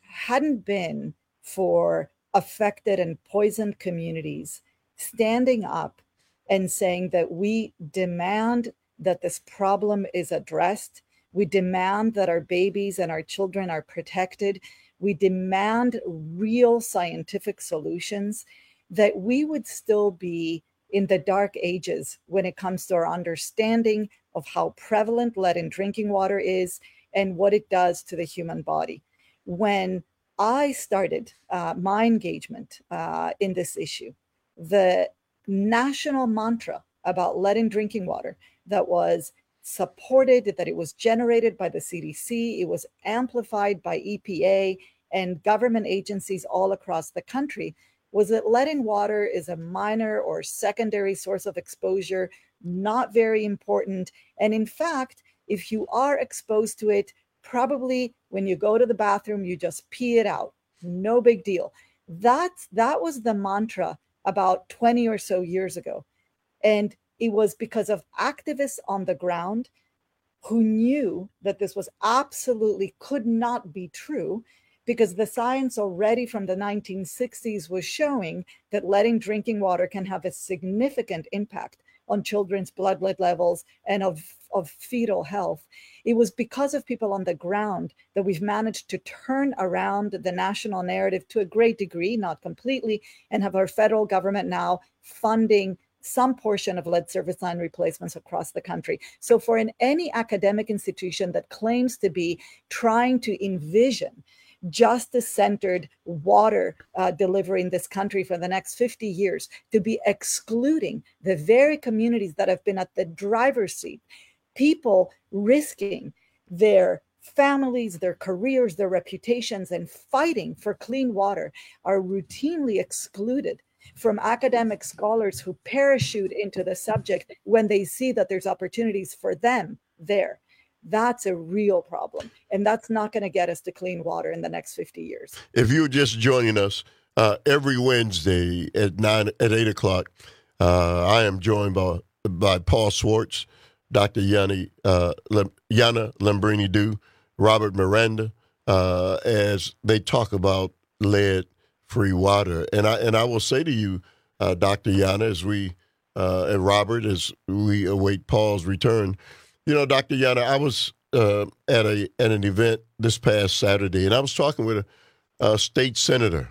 hadn't been for affected and poisoned communities standing up and saying that we demand that this problem is addressed, we demand that our babies and our children are protected, we demand real scientific solutions, that we would still be in the dark ages when it comes to our understanding of how prevalent lead in drinking water is and what it does to the human body. When I started uh, my engagement uh, in this issue, the national mantra about lead in drinking water that was supported, that it was generated by the C D C, it was amplified by E P A and government agencies all across the country, was that lead in water is a minor or secondary source of exposure, not very important. And in fact, if you are exposed to it, probably when you go to the bathroom, you just pee it out. No big deal. That's, that was the mantra about twenty or so years ago. And it was because of activists on the ground who knew that this was absolutely could not be true, because the science already from the nineteen sixties was showing that lead in drinking water can have a significant impact on children's blood lead levels and of, of fetal health. It was because of people on the ground that we've managed to turn around the national narrative to a great degree, not completely, and have our federal government now funding some portion of lead service line replacements across the country. So for in any academic institution that claims to be trying to envision justice-centered water uh, delivery in this country for the next fifty years, to be excluding the very communities that have been at the driver's seat, people risking their families, their careers, their reputations, and fighting for clean water, are routinely excluded from academic scholars who parachute into the subject when they see that there's opportunities for them there. That's a real problem. And that's not going to get us to clean water in the next fifty years. If you're just joining us, uh, every Wednesday at nine at eight o'clock, uh, I am joined by by Paul Swartz, Doctor Yanni uh, Lem, Yana Lambrini-Du, Robert Miranda, uh, as they talk about lead-free water. And I and I will say to you, uh, Doctor Yana, as we uh, and Robert, as we await Paul's return. You know, Doctor Yana, I was uh, at a at an event this past Saturday, and I was talking with a, a state senator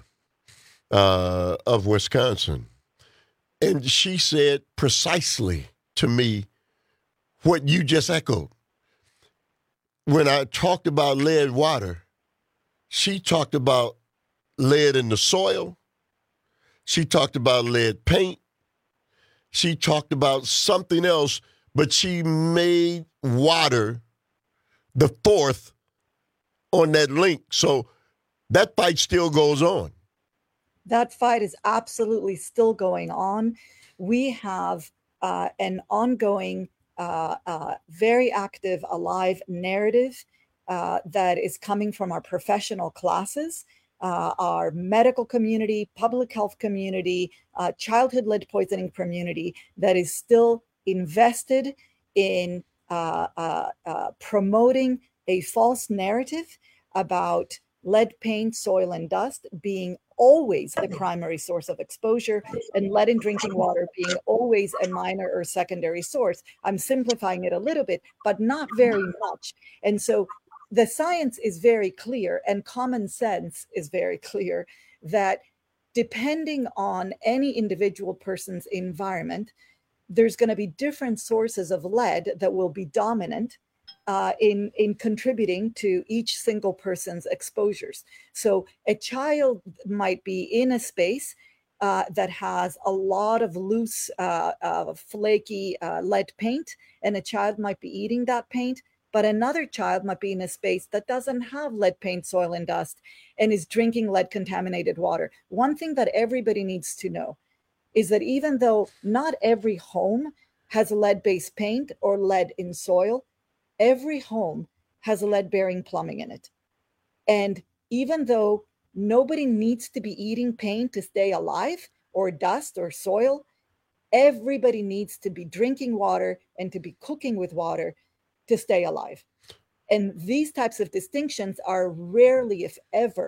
uh, of Wisconsin, and she said precisely to me what you just echoed. When I talked about lead water, she talked about lead in the soil. She talked about lead paint. She talked about something else. But she made water the fourth on that link. So that fight still goes on. That fight is absolutely still going on. We have uh, an ongoing, uh, uh, very active, alive narrative uh, that is coming from our professional classes, uh, our medical community, public health community, uh, childhood lead poisoning community that is still invested in uh, uh, uh, promoting a false narrative about lead paint, soil, and dust being always the primary source of exposure, and lead in drinking water being always a minor or secondary source. I'm simplifying it a little bit, but not very much. And so the science is very clear, and common sense is very clear, that depending on any individual person's environment, there's going to be different sources of lead that will be dominant uh, in, in contributing to each single person's exposures. So a child might be in a space uh, that has a lot of loose, uh, uh, flaky uh, lead paint, and a child might be eating that paint, but another child might be in a space that doesn't have lead paint, soil, and dust, and is drinking lead-contaminated water. One thing that everybody needs to know is that even though not every home has lead-based paint or lead in soil, every home has lead-bearing plumbing in it. And even though nobody needs to be eating paint to stay alive, or dust or soil, everybody needs to be drinking water and to be cooking with water to stay alive. And these types of distinctions are rarely, if ever,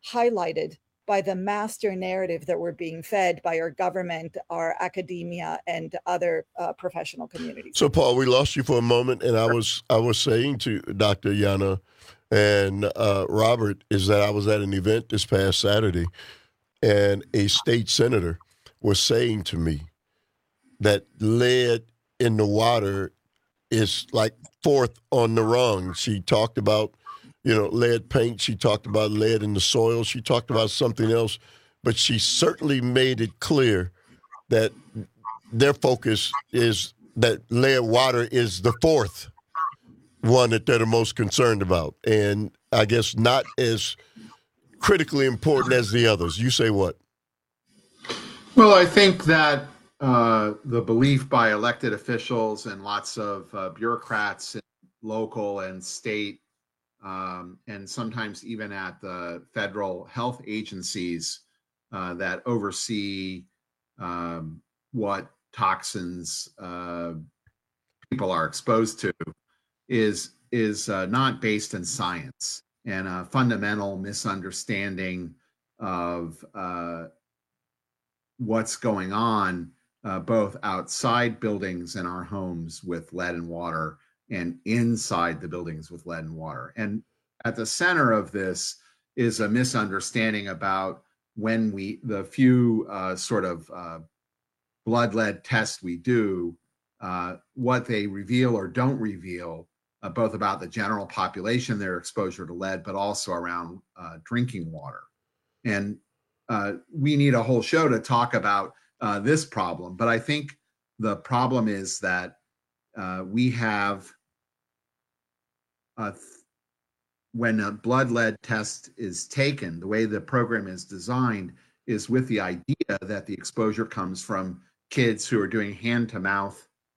highlighted by the master narrative that we're being fed by our government, our academia, and other uh, professional communities. So, Paul, we lost you for a moment, and I was I was saying to Doctor Yana and uh, Robert is that I was at an event this past Saturday, and a state senator was saying to me that lead in the water is like fourth on the rung. She talked about, you know, lead paint. She talked about lead in the soil. She talked about something else, but she certainly made it clear that their focus is that lead water is the fourth one that they're the most concerned about, and I guess not as critically important as the others. You say what? Well, I think that uh, the belief by elected officials and lots of uh, bureaucrats in local and state Um, and sometimes even at the federal health agencies uh, that oversee um, what toxins uh, people are exposed to is is uh, not based in science, and a fundamental misunderstanding of uh, what's going on uh, both outside buildings in our homes with lead and water and inside the buildings with lead and water. And at the center of this is a misunderstanding about when we, the few uh, sort of uh, blood lead tests we do, uh, what they reveal or don't reveal, uh, both about the general population, their exposure to lead, but also around uh, drinking water. And uh, we need a whole show to talk about uh, this problem. But I think the problem is that uh, we have Uh, when a blood lead test is taken, the way the program is designed is with the idea that the exposure comes from kids who are doing hand-to-mouth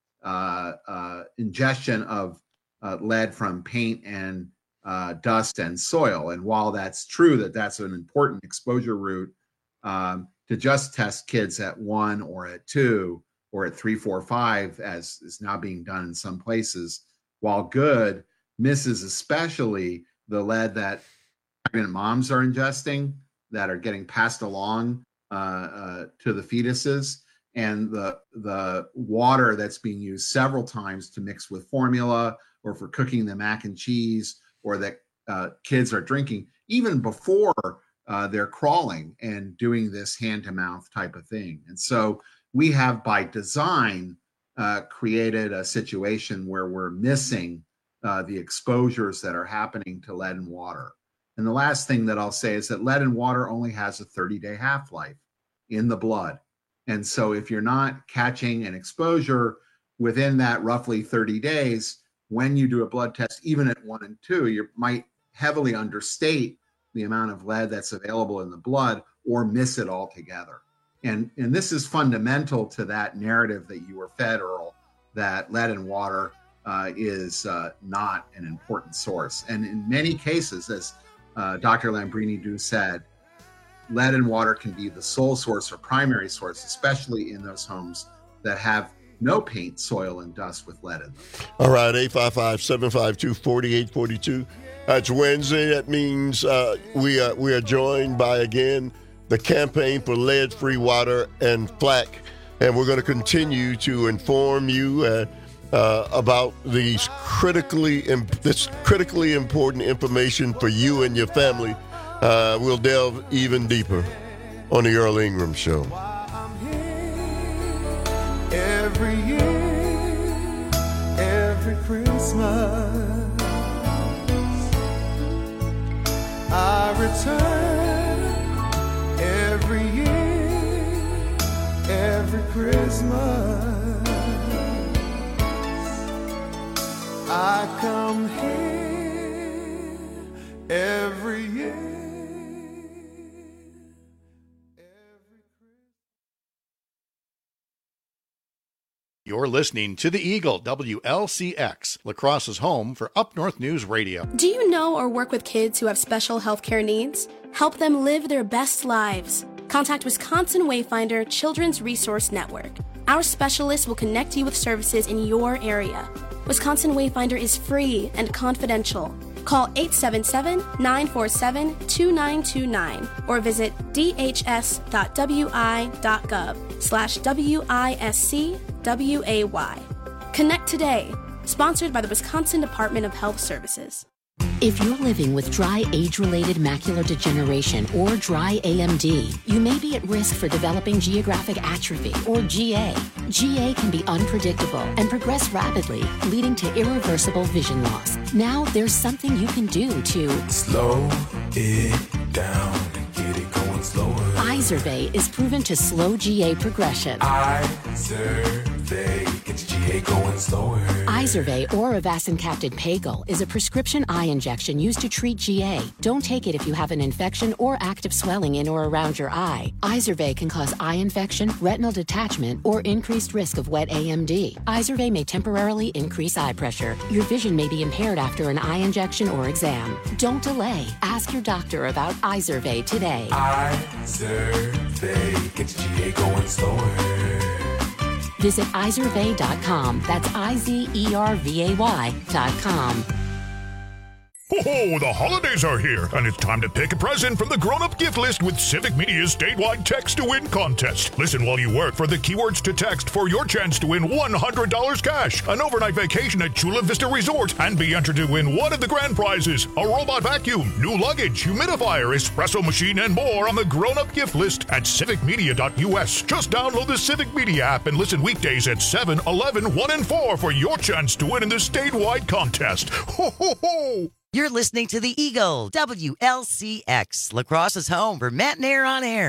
uh, uh, ingestion of uh, lead from paint and uh, dust and soil. And while that's true that that's an important exposure route, um, to just test kids at one or at two or at three, four, five, as is now being done in some places, while good, misses especially the lead that pregnant moms are ingesting that are getting passed along uh, uh, to the fetuses, and the the water that's being used several times to mix with formula or for cooking the mac and cheese, or that uh, kids are drinking even before uh, they're crawling and doing this hand-to-mouth type of thing. And so we have by design uh, created a situation where we're missing Uh, the exposures that are happening to lead and water. And the last thing that I'll say is that lead and water only has a thirty-day half-life in the blood. And so if you're not catching an exposure within that roughly thirty days, when you do a blood test, even at one and two, you might heavily understate the amount of lead that's available in the blood or miss it altogether. And, and this is fundamental to that narrative that you were fed, Earl, that lead and water Uh, is uh, not an important source. And in many cases, as uh, Doctor Lambrini-Du said, lead and water can be the sole source or primary source, especially in those homes that have no paint, soil, and dust with lead in them. All right, eight five five, seven five two, four eight four two. Uh, it's Wednesday. That means uh, we, are, we are joined by, again, the Campaign for Lead-Free Water and F L A C. And we're going to continue to inform you uh, Uh, about these critically this critically important information for you and your family. Uh, we'll delve even deeper on the Earl Ingram Show. Every year, every Christmas, I return. Every year, every Christmas, I come here every year. You're listening to The Eagle, W L C X, La Crosse's home for Up North News Radio. Do you know or work with kids who have special healthcare needs? Help them live their best lives. Contact Wisconsin Wayfinder Children's Resource Network. Our specialists will connect you with services in your area. Wisconsin Wayfinder is free and confidential. Call eight seven seven, nine four seven, two nine two nine or visit dhs.wi.gov slash W-I-S-C-W-A-Y. Connect today. Sponsored by the Wisconsin Department of Health Services. If you're living with dry age-related macular degeneration or dry A M D, you may be at risk for developing geographic atrophy or G A. G A can be unpredictable and progress rapidly, leading to irreversible vision loss. Now there's something you can do to slow it down and get it going slower. Izervay is proven to slow G A progression. Izervay gets G A going slower. Izervay or avacincaptad pagel is a prescription eye injection used to treat G A. Don't take it if you have an infection or active swelling in or around your eye. Izervay can cause eye infection, retinal detachment, or increased risk of wet A M D. Izervay may temporarily increase eye pressure. Your vision may be impaired after an eye injection or exam. Don't delay. Ask your doctor about Izervay today. Izervay gets G A going slower. Visit izervay dot com. That's I Z E R V A Y dot com. Oh, the holidays are here, and it's time to pick a present from the grown-up gift list with Civic Media's statewide Text to Win contest. Listen while you work for the keywords to text for your chance to win one hundred dollars cash, an overnight vacation at Chula Vista Resort, and be entered to win one of the grand prizes, a robot vacuum, new luggage, humidifier, espresso machine, and more on the grown-up gift list at civic media dot U S. Just download the Civic Media app and listen weekdays at seven, eleven, one, and four for your chance to win in the statewide contest. Ho, ho, ho! You're listening to the Eagle, W L C X, La Crosse's home for Matt and Air on Air.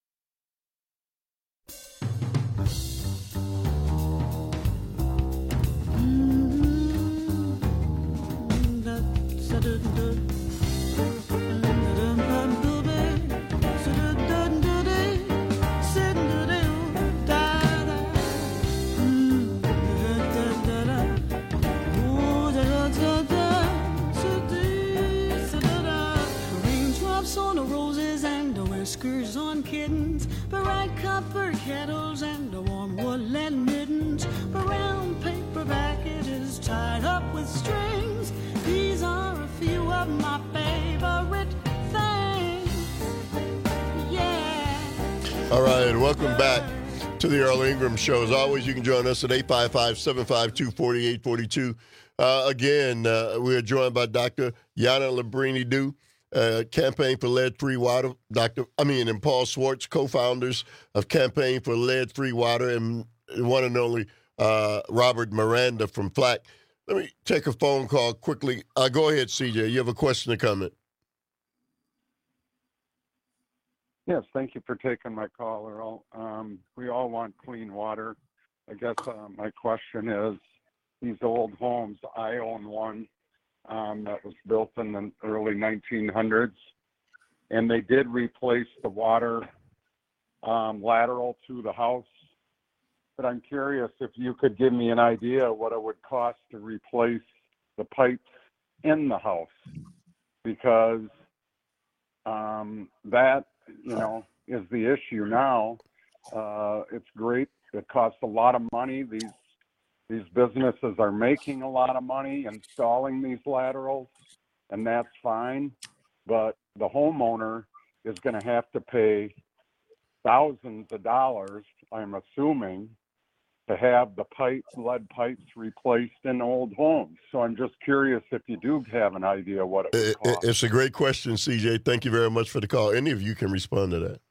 On the roses and the whiskers on kittens, bright copper kettles and the warm woodland mittens, a round paper packages tied up with strings. These are a few of my favorite things. Yeah. All right, welcome back to the Earl Ingram Show. As always, you can join us at eight five five, seven five two, four eight four two. Uh, again, uh, we are joined by Doctor Yana Labrini-Du. Uh, Campaign for Lead-Free Water, Doctor I mean, and Paul Schwartz, co-founders of Campaign for Lead-Free Water, and one and only uh, Robert Miranda from F L A C. Let me take a phone call quickly. Uh, go ahead, C J. You have a question or comment? Yes, thank you for taking my call, Earl. Um, we all want clean water. I guess uh, my question is, these old homes, I own one. Um, that was built in the early nineteen hundreds, and they did replace the water um, lateral to the house. But I'm curious if you could give me an idea what it would cost to replace the pipes in the house, because um, that, you know, is the issue now. Uh, it's great. It costs a lot of money. These These businesses are making a lot of money installing these laterals, and that's fine. But the homeowner is going to have to pay thousands of dollars, I'm assuming, to have the pipes, lead pipes replaced in old homes. So I'm just curious if you do have an idea what it would cost. It's a great question, C J. Thank you very much for the call. Any of you can respond to that.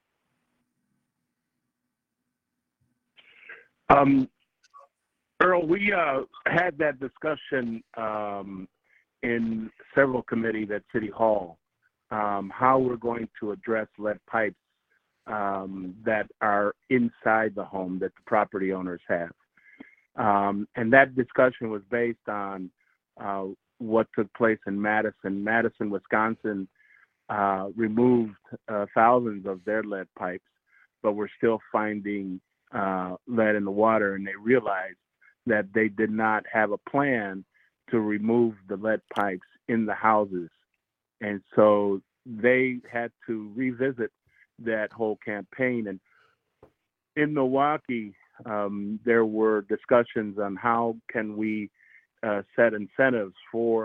Um. Earl, we uh, had that discussion um, in several committees at City Hall, um, how we're going to address lead pipes um, that are inside the home that the property owners have. Um, and that discussion was based on uh, what took place in Madison. Madison, Wisconsin uh, removed uh, thousands of their lead pipes, but we're still finding uh, lead in the water, and they realized that they did not have a plan to remove the lead pipes in the houses. And so they had to revisit that whole campaign. And in Milwaukee, um, there were discussions on how can we uh, set incentives for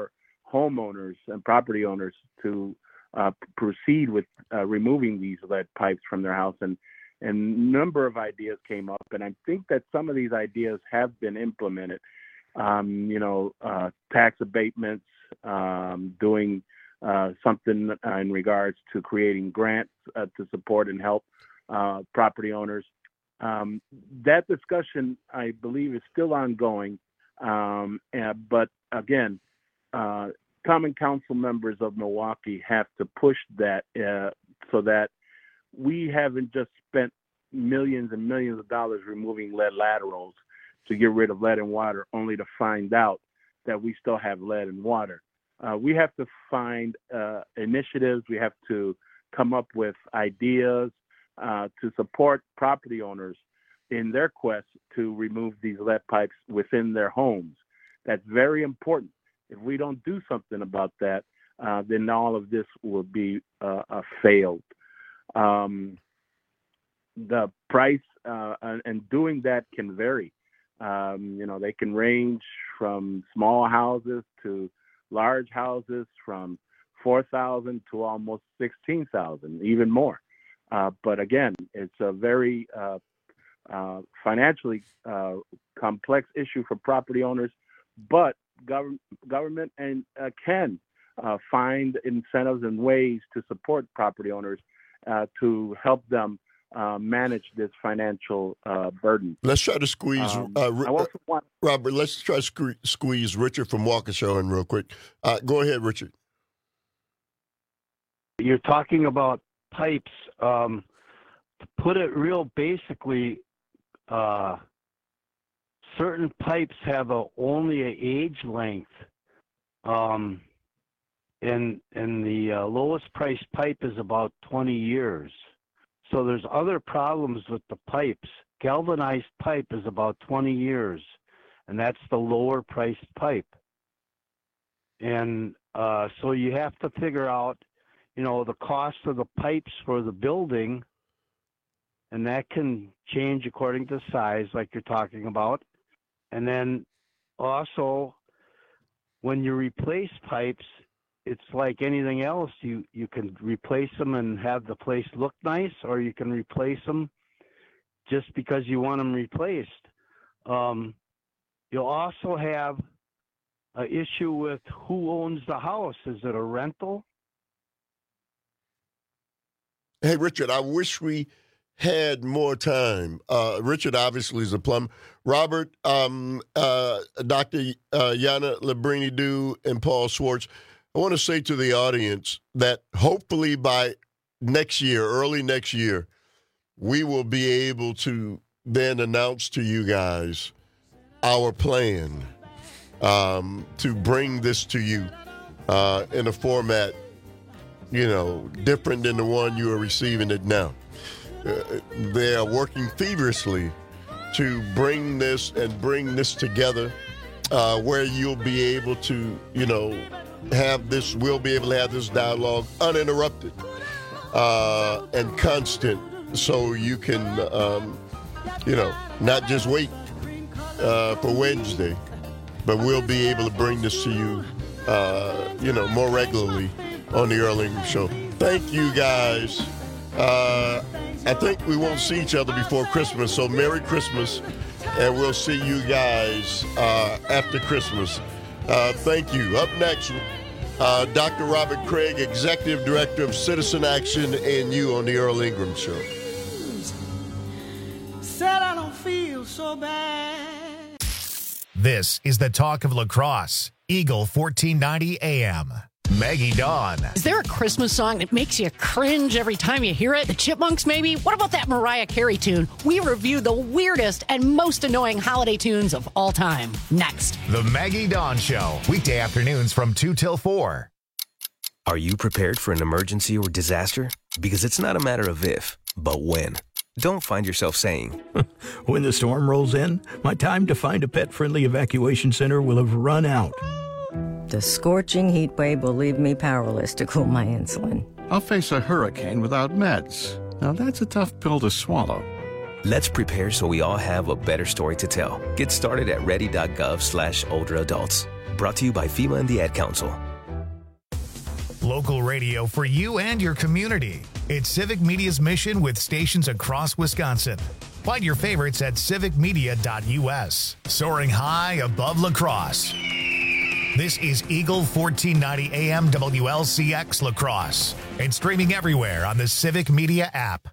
homeowners and property owners to uh, proceed with uh, removing these lead pipes from their house. And and a number of ideas came up, and I think that some of these ideas have been implemented. Um, you know, uh, tax abatements, um, doing uh, something in regards to creating grants uh, to support and help uh, property owners. Um, that discussion, I believe, is still ongoing. Um, and, but again, uh, Common Council members of Milwaukee have to push that uh, so that we haven't just spent millions and millions of dollars removing lead laterals to get rid of lead in water, only to find out that we still have lead in water. Uh, we have to find uh, initiatives. We have to come up with ideas uh, to support property owners in their quest to remove these lead pipes within their homes. That's very important. If we don't do something about that, uh, then all of this will be uh, uh, failed. Um, the price uh, and, and doing that can vary. Um, you know, they can range from small houses to large houses, from four thousand to almost sixteen thousand, even more. Uh, but again, it's a very uh, uh, financially uh, complex issue for property owners, but gov- government and uh, can uh, find incentives and ways to support property owners uh, to help them uh, manage this financial uh, burden. Let's try to squeeze, Um, uh, I also want- Robert, let's try to sque- squeeze Richard from Waukesha in real quick. Uh, go ahead, Richard. You're talking about pipes. Um, to put it real basically, uh, certain pipes have a, only an age length, um, and and the uh, lowest priced pipe is about twenty years. So there's other problems with the pipes. Galvanized pipe is about twenty years, and that's the lower priced pipe. And uh, so you have to figure out, you know, the cost of the pipes for the building, and that can change according to size, like you're talking about. And then also, when you replace pipes, it's like anything else. You you can replace them and have the place look nice, or you can replace them just because you want them replaced. Um, you'll also have an issue with who owns the house. Is it a rental? Hey, Richard, I wish we had more time. Uh, Richard obviously is a plumber. Robert, um, uh, Doctor Uh, Yana Labrini-Du, and Paul Schwartz, I want to say to the audience that hopefully by next year, early next year, we will be able to then announce to you guys our plan um, to bring this to you uh, in a format, you know, different than the one you are receiving it now. Uh, they are working feverishly to bring this and bring this together uh, where you'll be able to, you know, have this, we'll be able to have this dialogue uninterrupted uh, and constant, so you can, um, you know, not just wait uh, for Wednesday, but we'll be able to bring this to you, uh, you know, more regularly on the Earl Ingram Show. Thank you, guys. Uh, I think we won't see each other before Christmas, so Merry Christmas, and we'll see you guys uh, after Christmas. Uh, thank you. Up next, uh, Doctor Robert Craig, Executive Director of Citizen Action, and you on the Earl Ingram Show. Said I don't feel so bad. This is the talk of La Crosse, Eagle fourteen ninety A M. Maggie Dawn. Is there a Christmas song that makes you cringe every time you hear it? The Chipmunks, maybe? What about that Mariah Carey tune? We review the weirdest and most annoying holiday tunes of all time. Next. The Maggie Dawn Show, weekday afternoons from two till four. Are you prepared for an emergency or disaster? Because it's not a matter of if, but when. Don't find yourself saying, when the storm rolls in, my time to find a pet-friendly evacuation center will have run out. The scorching heat wave will leave me powerless to cool my insulin. I'll face a hurricane without meds. Now that's a tough pill to swallow. Let's prepare so we all have a better story to tell. Get started at ready.gov slash older adults. Brought to you by FEMA and the Ad Council. Local radio for you and your community. It's Civic Media's mission with stations across Wisconsin. Find your favorites at civic media dot U S. Soaring high above La Crosse. This is Eagle fourteen ninety A M W L C X La Crosse and streaming everywhere on the Civic Media app.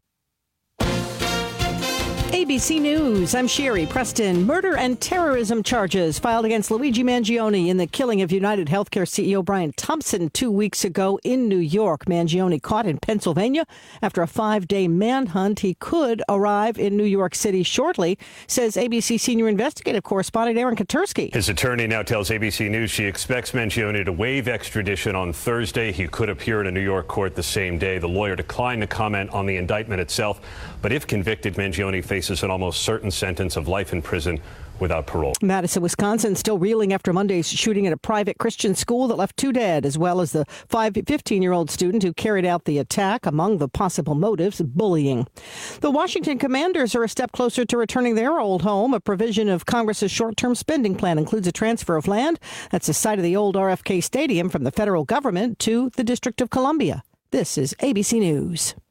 A B C News, I'm Sherry Preston. Murder and terrorism charges filed against Luigi Mangione in the killing of United Healthcare C E O Brian Thompson two weeks ago in New York. Mangione caught in Pennsylvania after a five-day manhunt. He could arrive in New York City shortly, says A B C senior investigative correspondent Aaron Katursky. His attorney now tells A B C News she expects Mangione to waive extradition on Thursday. He could appear in a New York court the same day. The lawyer declined to comment on the indictment itself, but if convicted, Mangione faces an almost certain sentence of life in prison without parole. Madison, Wisconsin, still reeling after Monday's shooting at a private Christian school that left two dead, as well as the fifteen-year-old student who carried out the attack. Among the possible motives, bullying. The Washington Commanders are a step closer to returning their old home. A provision of Congress's short-term spending plan includes a transfer of land that's the site of the old R F K Stadium from the federal government to the District of Columbia. This is A B C News.